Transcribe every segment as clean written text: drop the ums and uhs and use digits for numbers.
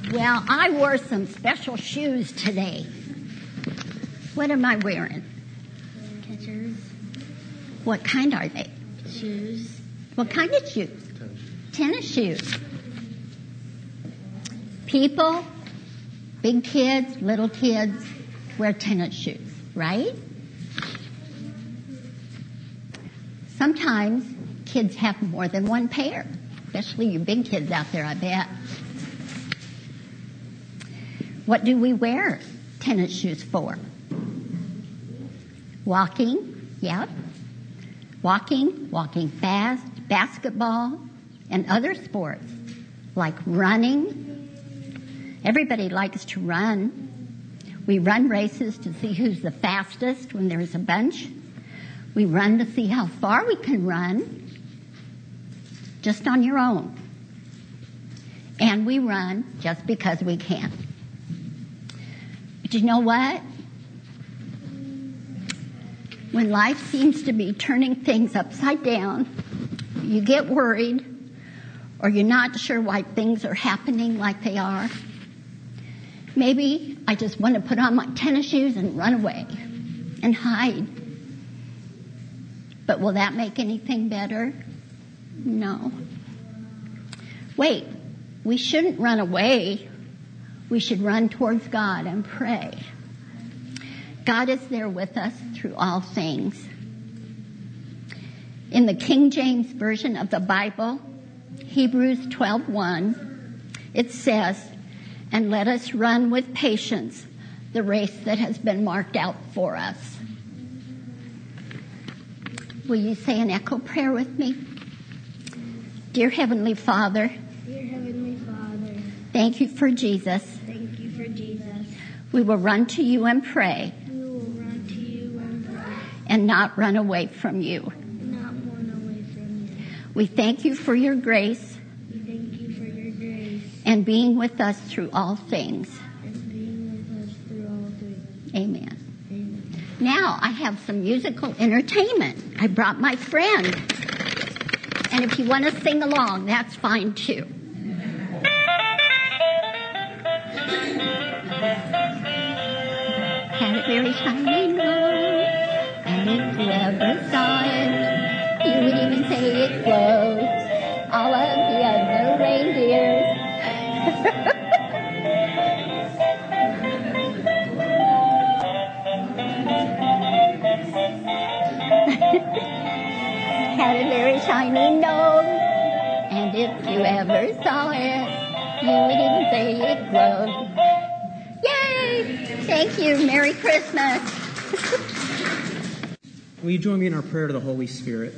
Well, I wore some special shoes today. What am I wearing? Catchers. What kind are they? Shoes. What kind of shoes? Tennis shoes. People, big kids, little kids, wear tennis shoes, right? Sometimes kids have more than one pair, especially you big kids out there, I bet. What do we wear tennis shoes for? Walking, yep. Walking fast, basketball, and other sports like running. Everybody likes to run. We run races to see who's the fastest when there's a bunch. We run to see how far we can run just on your own. And we run just because we can. But you know what? When life seems to be turning things upside down, you get worried, or you're not sure why things are happening like they are. Maybe I just want to put on my tennis shoes and run away and hide. But will that make anything better? No. Wait, we shouldn't run away. We should run towards God and pray. God is there with us through all things. In the King James Version of the Bible, Hebrews 12:1, it says, "And let us run with patience the race that has been marked out for us." Will you say an echo prayer with me? Dear Heavenly Father, thank you for Jesus. Thank you for Jesus. We will run to you and pray. We will run to you and pray. And not run away from you. Not run away from you. We thank you for your grace. We thank you for your grace. And being with us through all things. And being with us through all things. Amen. Amen. Now I have some musical entertainment. I brought my friend. And if you want to sing along, that's fine too. Had a very shiny nose, and if you ever saw it, you would even say it glows. All of the other reindeers. Had a very shiny nose, and if you ever saw it, you would even say it glows. Yay! Thank you. Merry Christmas. Will you join me in our prayer to the Holy Spirit?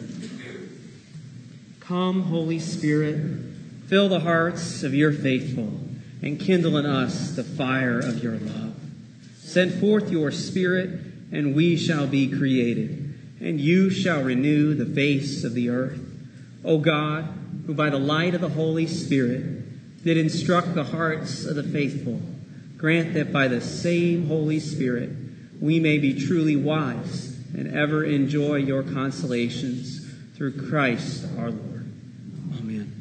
Come, Holy Spirit, fill the hearts of your faithful and kindle in us the fire of your love. Send forth your Spirit, and we shall be created, and you shall renew the face of the earth. O God, who by the light of the Holy Spirit did instruct the hearts of the faithful, grant that by the same Holy Spirit we may be truly wise and ever enjoy your consolations through Christ our Lord. Amen.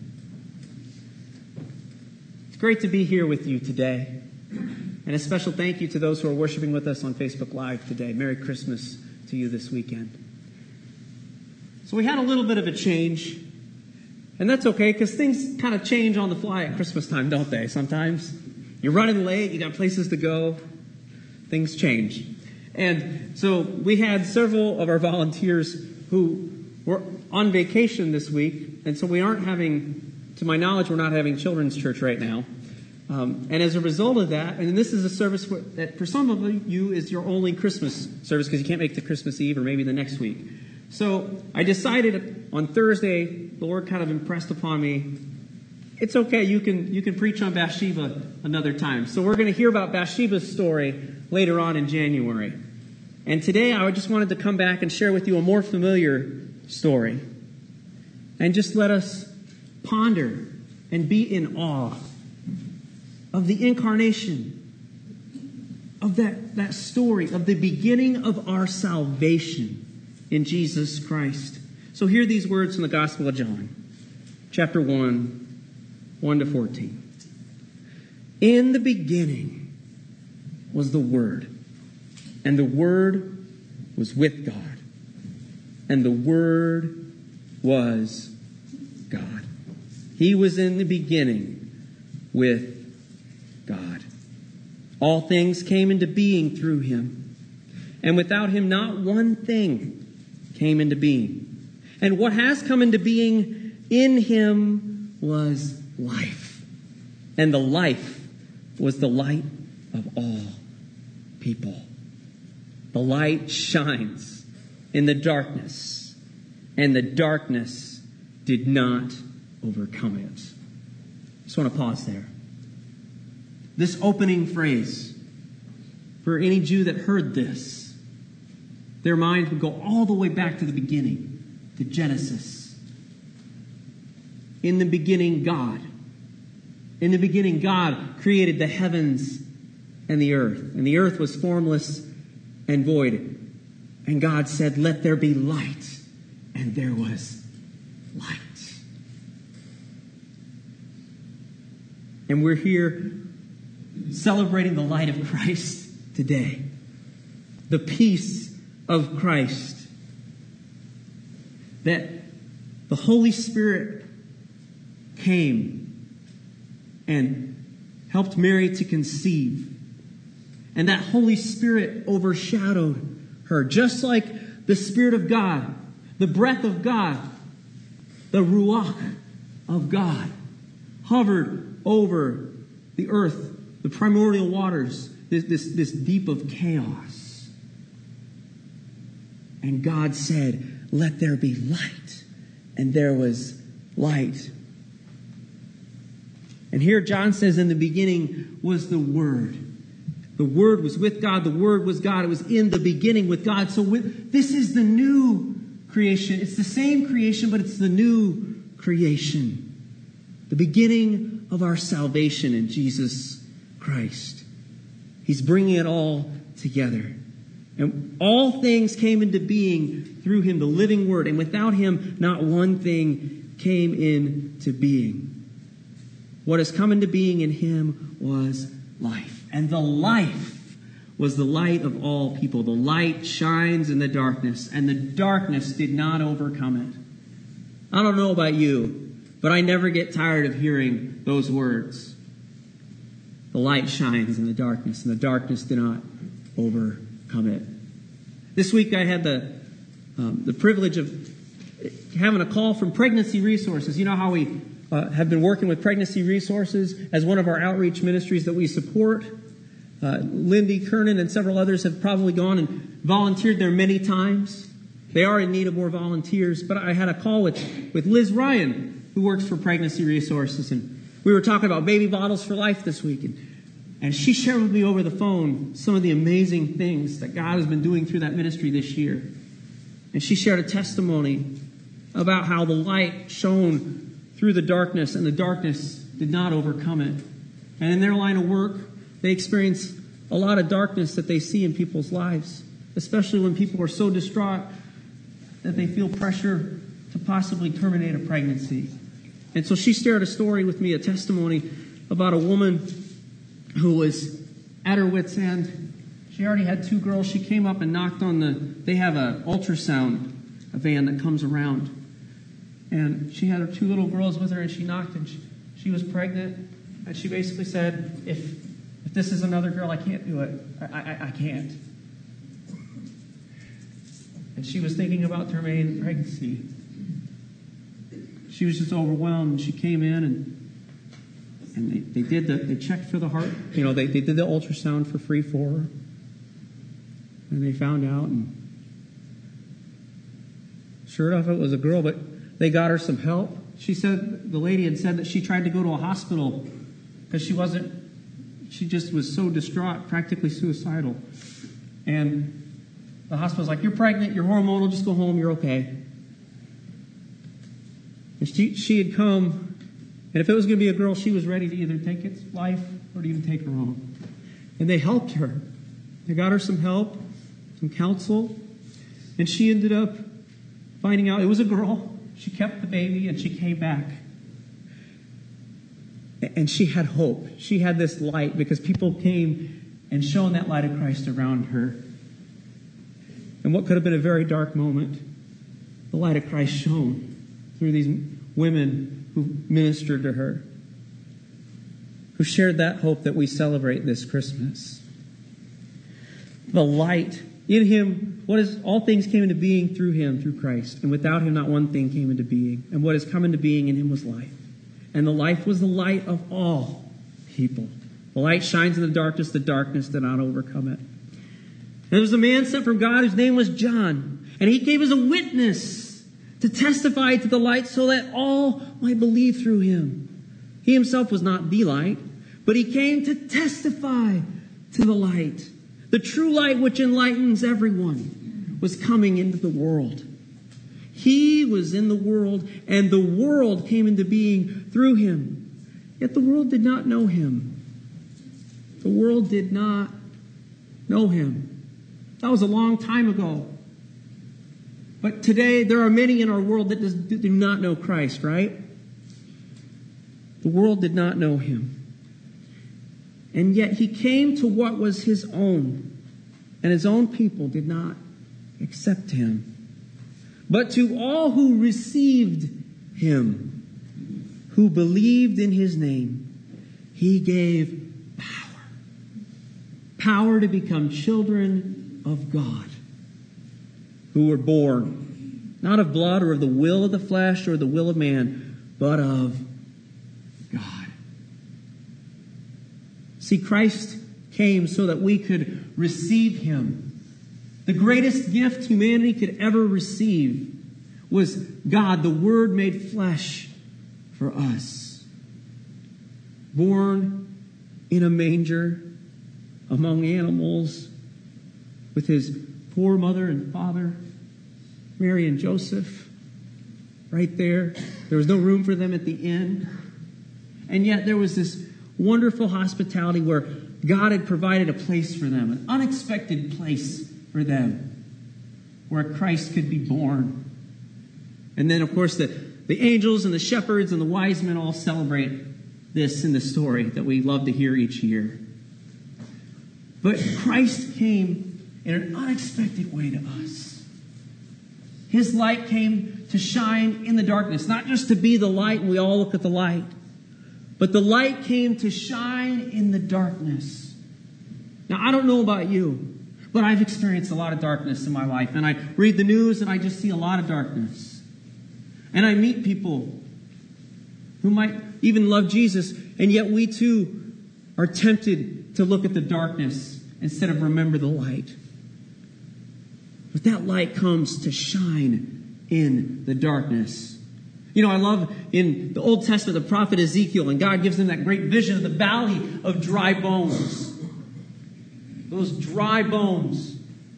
It's great to be here with you today. And a special thank you to those who are worshiping with us on Facebook Live today. Merry Christmas to you this weekend. So we had a little bit of a change. And that's okay, because things kind of change on the fly at Christmas time, don't they? Sometimes you're running late, you got places to go, things change. And so we had several of our volunteers who were on vacation this week, and so we aren't having, to my knowledge, we're not having children's church right now. And as a result of that, and this is a service that for some of you is your only Christmas service because you can't make the Christmas Eve or maybe the next week. So I decided on Thursday, the Lord kind of impressed upon me, it's okay, you can preach on Bathsheba another time. So we're going to hear about Bathsheba's story later on in January. And today I just wanted to come back and share with you a more familiar story. And just let us ponder and be in awe of the incarnation, of that story, of the beginning of our salvation in Jesus Christ. So hear these words from the Gospel of John, chapter 1, 1 to 14. In the beginning was the Word, and the Word was with God, and the Word was God. He was in the beginning with God. All things came into being through him, and without him not one thing came into being. And what has come into being in him was life, and the life was the light of all people. The light shines in the darkness, and the darkness did not overcome it. Just want to pause there. This opening phrase, for any Jew that heard this, their mind would go all the way back to the beginning, to Genesis. In the beginning, God. In the beginning, God created the heavens and the earth was formless and void. And God said, "Let there be light," and there was light. And we're here celebrating the light of Christ today. The peace of Christ. That the Holy Spirit came and helped Mary to conceive. And that Holy Spirit overshadowed her, just like the Spirit of God, the breath of God, the Ruach of God, hovered over the earth, the primordial waters, this deep of chaos. And God said, "Let there be light." And there was light. And here John says, in the beginning was the Word. The Word was with God. The Word was God. It was in the beginning with God. So this is the new creation. It's the same creation, but it's the new creation. The beginning of our salvation in Jesus Christ. He's bringing it all together. And all things came into being through him, the living Word. And without him, not one thing came into being. What has come into being in him was life. And the life was the light of all people. The light shines in the darkness, and the darkness did not overcome it. I don't know about you, but I never get tired of hearing those words. The light shines in the darkness, and the darkness did not overcome it. This week I had the privilege of having a call from Pregnancy Resources. You know how we have been working with Pregnancy Resources as one of our outreach ministries that we support. Lindy Kernan and several others have probably gone and volunteered there many times. They are in need of more volunteers. But I had a call with Liz Ryan, who works for Pregnancy Resources, and we were talking about Baby Bottles for Life this week. And she shared with me over the phone some of the amazing things that God has been doing through that ministry this year. And she shared a testimony about how the light shone through the darkness, and the darkness did not overcome it. And in their line of work, they experience a lot of darkness that they see in people's lives, especially when people are so distraught that they feel pressure to possibly terminate a pregnancy. And so she shared a story with me, a testimony about a woman who was at her wit's end. She already had 2 girls. She came up and knocked on they have an ultrasound, a van that comes around. And she had her 2 little girls with her, and she knocked, and she was pregnant. And she basically said, if this is another girl, I can't do it. I can't. And she was thinking about terminating pregnancy. She was just overwhelmed. She came in, and they checked for the heart. You know, they did the ultrasound for free for her. And they found out, and sure enough, it was a girl, but they got her some help. She said, the lady had said that she tried to go to a hospital because she just was so distraught, practically suicidal. And the hospital's like, "You're pregnant, you're hormonal, just go home, you're okay." And she had come, and if it was going to be a girl, she was ready to either take its life or to even take her own. And they helped her. They got her some help, some counsel, and she ended up finding out it was a girl. She kept the baby, and she came back. And she had hope. She had this light because people came and shone that light of Christ around her. And what could have been a very dark moment, the light of Christ shone through these women who ministered to her, who shared that hope that we celebrate this Christmas. The light in him, all things came into being through him, through Christ. And without him, not one thing came into being. And what has come into being in him was life. And the life was the light of all people. The light shines in the darkness did not overcome it. And there was a man sent from God whose name was John. And he came as a witness to testify to the light so that all might believe through him. He himself was not the light, but he came to testify to the light. The true light which enlightens everyone was coming into the world. He was in the world, and the world came into being through him. Yet the world did not know him. The world did not know him. That was a long time ago. But today, there are many in our world that do not know Christ, right? The world did not know him. And yet he came to what was his own, and his own people did not accept him. But to all who received him, who believed in his name, he gave power. Power to become children of God, who were born, not of blood or of the will of the flesh or the will of man, but of God. See, Christ came so that we could receive him. The greatest gift humanity could ever receive was God, the Word made flesh for us. Born in a manger among animals with his poor mother and father, Mary and Joseph, right there. There was no room for them at the inn. And yet there was this wonderful hospitality where God had provided a place for them, an unexpected place for them, where Christ could be born. And then, of course, the angels and the shepherds and the wise men all celebrate this in the story that we love to hear each year. But Christ came in an unexpected way to us. His light came to shine in the darkness, not just to be the light and we all look at the light, but the light came to shine in the darkness. Now, I don't know about you, but I've experienced a lot of darkness in my life. And I read the news and I just see a lot of darkness. And I meet people who might even love Jesus, and yet we too are tempted to look at the darkness instead of remember the light. But that light comes to shine in the darkness. You know, I love in the Old Testament the prophet Ezekiel, and God gives him that great vision of the valley of dry bones. Those dry bones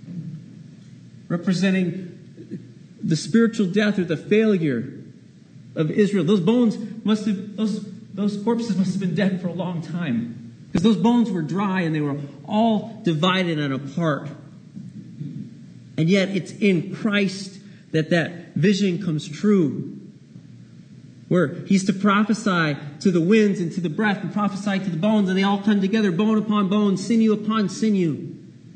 representing the spiritual death or the failure of Israel. Those bones must have, those corpses must have been dead for a long time, because those bones were dry and they were all divided and apart. And yet it's in Christ that vision comes true, where he's to prophesy to the winds and to the breath and prophesy to the bones, and they all come together, bone upon bone, sinew upon sinew.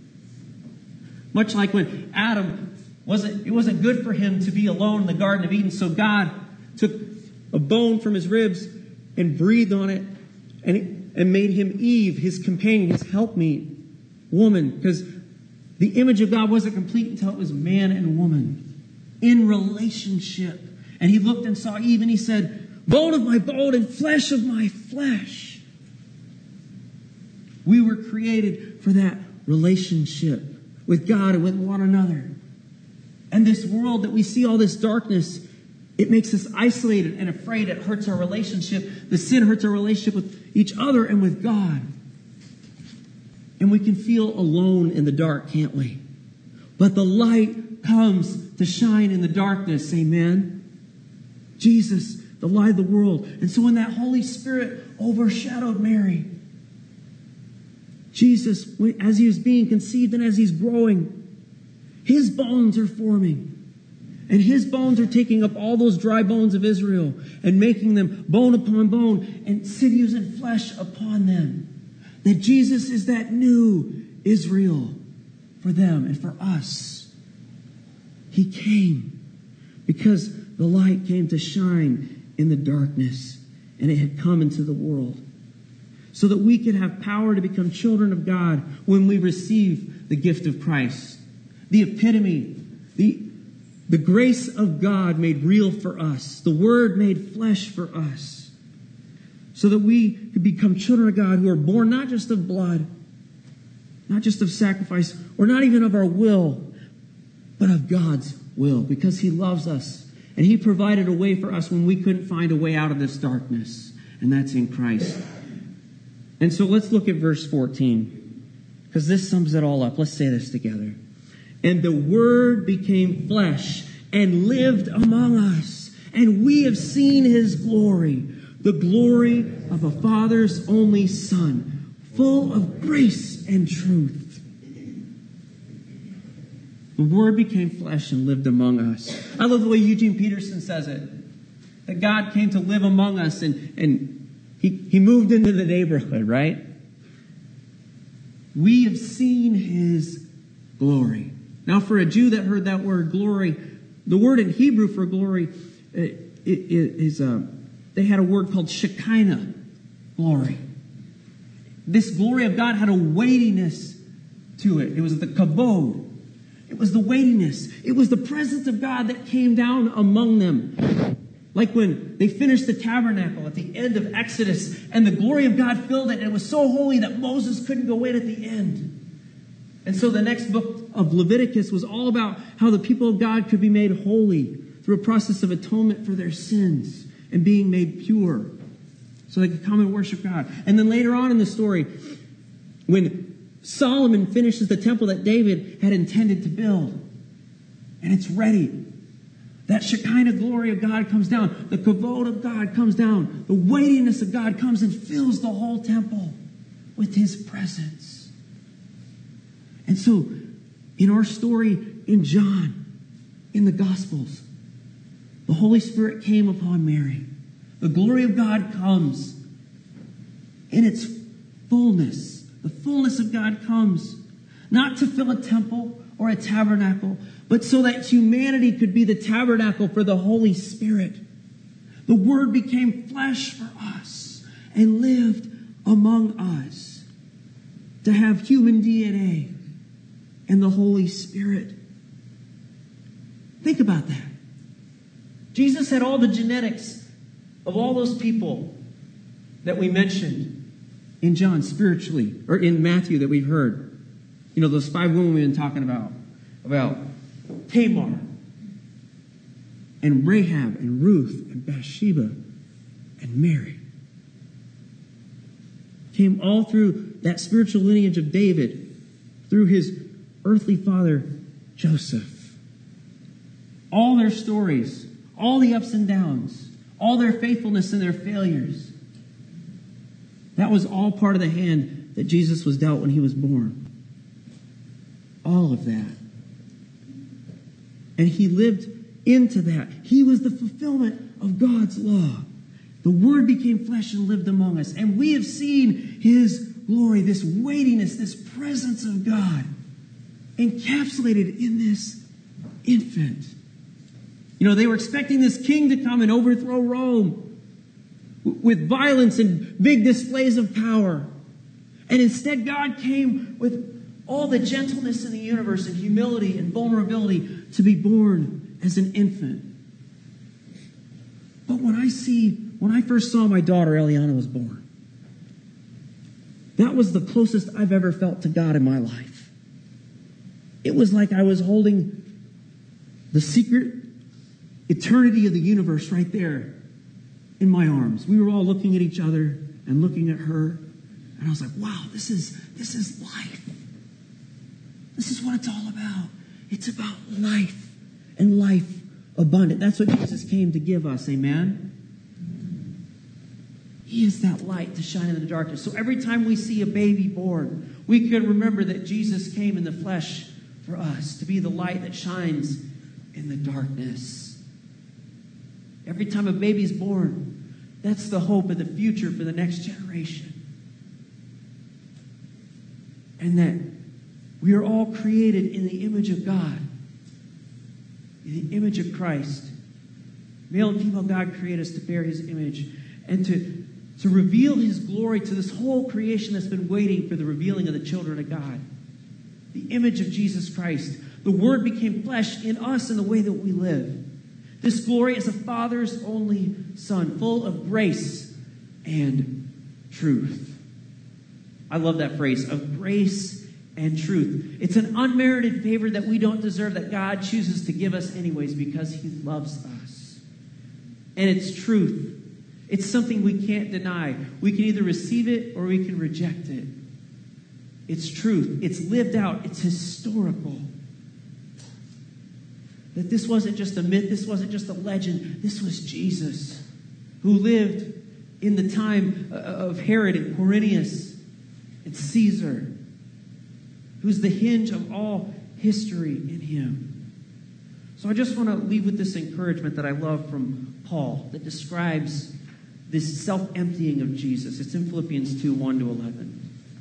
Much like when Adam, it wasn't good for him to be alone in the Garden of Eden, so God took a bone from his ribs and breathed on it and made him Eve, his companion, his helpmeet, woman, because the image of God wasn't complete until it was man and woman in relationship. And he looked and saw Eve and he said, bone of my bone and flesh of my flesh. We were created for that relationship with God and with one another. And this world that we see all this darkness, it makes us isolated and afraid. It hurts our relationship. The sin hurts our relationship with each other and with God. And we can feel alone in the dark, can't we? But the light comes to shine in the darkness. Amen. Jesus, the light of the world. And so when that Holy Spirit overshadowed Mary, Jesus, as he was being conceived and as he's growing, his bones are forming. And his bones are taking up all those dry bones of Israel and making them bone upon bone and sinews and flesh upon them. That Jesus is that new Israel for them and for us. He came because the light came to shine in the darkness, and it had come into the world, so that we could have power to become children of God when we receive the gift of Christ. The epitome, the grace of God made real for us. The Word made flesh for us. So that we could become children of God who are born not just of blood, not just of sacrifice, or not even of our will, but of God's will, because He loves us. And He provided a way for us when we couldn't find a way out of this darkness. And that's in Christ. And so let's look at verse 14, because this sums it all up. Let's say this together. And the Word became flesh and lived among us, and we have seen His glory, the glory of a Father's only Son, full of grace and truth. The Word became flesh and lived among us. I love the way Eugene Peterson says it, that God came to live among us, and He moved into the neighborhood, right? We have seen His glory. Now, for a Jew that heard that word glory, the word in Hebrew for glory is they had a word called Shekinah glory. This glory of God had a weightiness to it. It was the kabod. It was the weightiness. It was the presence of God that came down among them. Like when they finished the tabernacle at the end of Exodus, and the glory of God filled it, and it was so holy that Moses couldn't go in at the end. And so the next book of Leviticus was all about how the people of God could be made holy through a process of atonement for their sins and being made pure so they could come and worship God. And then later on in the story, when Solomon finishes the temple that David had intended to build, and it's ready, that Shekinah glory of God comes down. The kavod of God comes down. The weightiness of God comes and fills the whole temple with His presence. And so, in our story in John, in the Gospels, the Holy Spirit came upon Mary. The glory of God comes in its fullness. The fullness of God comes not to fill a temple or a tabernacle, but so that humanity could be the tabernacle for the Holy Spirit. The Word became flesh for us and lived among us to have human DNA and the Holy Spirit. Think about that. Jesus had all the genetics of all those people that we mentioned in John spiritually, or in Matthew that we've heard. You know, those 5 women we've been talking about Tamar and Rahab and Ruth and Bathsheba and Mary. Came all through that spiritual lineage of David, through his earthly father, Joseph. All their stories, all the ups and downs, all their faithfulness and their failures. That was all part of the hand that Jesus was dealt when He was born. All of that. And He lived into that. He was the fulfillment of God's law. The Word became flesh and lived among us. And we have seen His glory, this weightiness, this presence of God encapsulated in this infant. You know, they were expecting this king to come and overthrow Rome with violence and big displays of power. And instead, God came with all the gentleness in the universe and humility and vulnerability to be born as an infant. But when I first saw my daughter, Eliana, was born, that was the closest I've ever felt to God in my life. It was like I was holding the secret eternity of the universe right there in my arms. We were all looking at each other and looking at her. And I was like, wow, this is life. This is what it's all about. It's about life and life abundant. That's what Jesus came to give us. Amen? He is that light to shine in the darkness. So every time we see a baby born, we can remember that Jesus came in the flesh for us to be the light that shines in the darkness. Every time a baby's born, that's the hope of the future for the next generation. And that we are all created in the image of God, in the image of Christ. Male and female, God created us to bear his image and to reveal his glory to this whole creation that's been waiting for the revealing of the children of God. The image of Jesus Christ. The Word became flesh in us in the way that we live. This glory is a Father's only Son, full of grace and truth. I love that phrase, of grace and truth. It's an unmerited favor that we don't deserve, that God chooses to give us anyways because he loves us. And it's truth. It's something we can't deny. We can either receive it or we can reject it. It's truth. It's lived out. It's historical. That this wasn't just a myth. This wasn't just a legend. This was Jesus, who lived in the time of Herod and Quirinius and Caesar, who's the hinge of all history in him. So I just want to leave with this encouragement that I love from Paul that describes this self-emptying of Jesus. It's in Philippians 2, 1 to 11.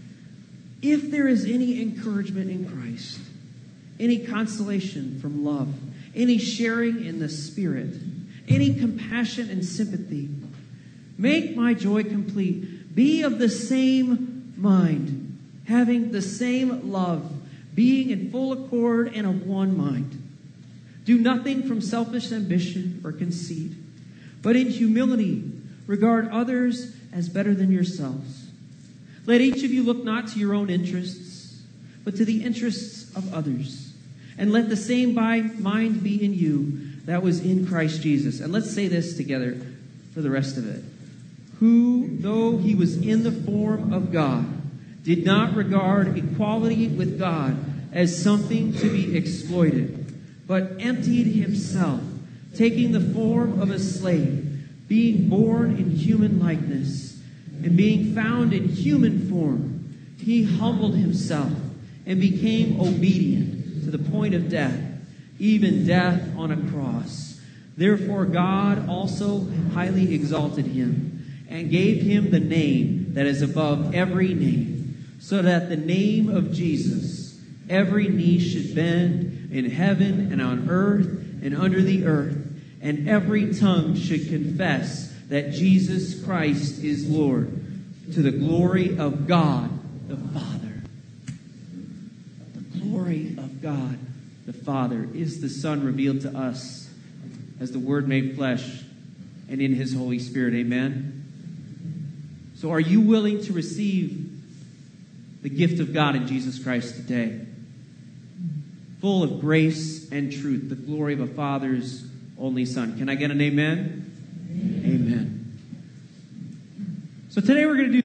If there is any encouragement in Christ, any consolation from love, any sharing in the Spirit, any compassion and sympathy, make my joy complete. Be of the same mind, having the same love, being in full accord and of one mind. Do nothing from selfish ambition or conceit, but in humility regard others as better than yourselves. Let each of you look not to your own interests, but to the interests of others. And let the same mind be in you that was in Christ Jesus. And let's say this together for the rest of it. Who, though he was in the form of God, did not regard equality with God as something to be exploited, but emptied himself, taking the form of a slave, being born in human likeness, and being found in human form, he humbled himself and became obedient to the point of death, even death on a cross. Therefore God also highly exalted him and gave him the name that is above every name, so that the name of Jesus every knee should bend in heaven and on earth and under the earth, and every tongue should confess that Jesus Christ is Lord, to the glory of God the Father. The glory of God the Father is the Son revealed to us as the Word made flesh and in his Holy Spirit. Amen? So are you willing to receive the gift of God in Jesus Christ today? Full of grace and truth, the glory of a Father's only Son. Can I get an amen? Amen. So today we're going to do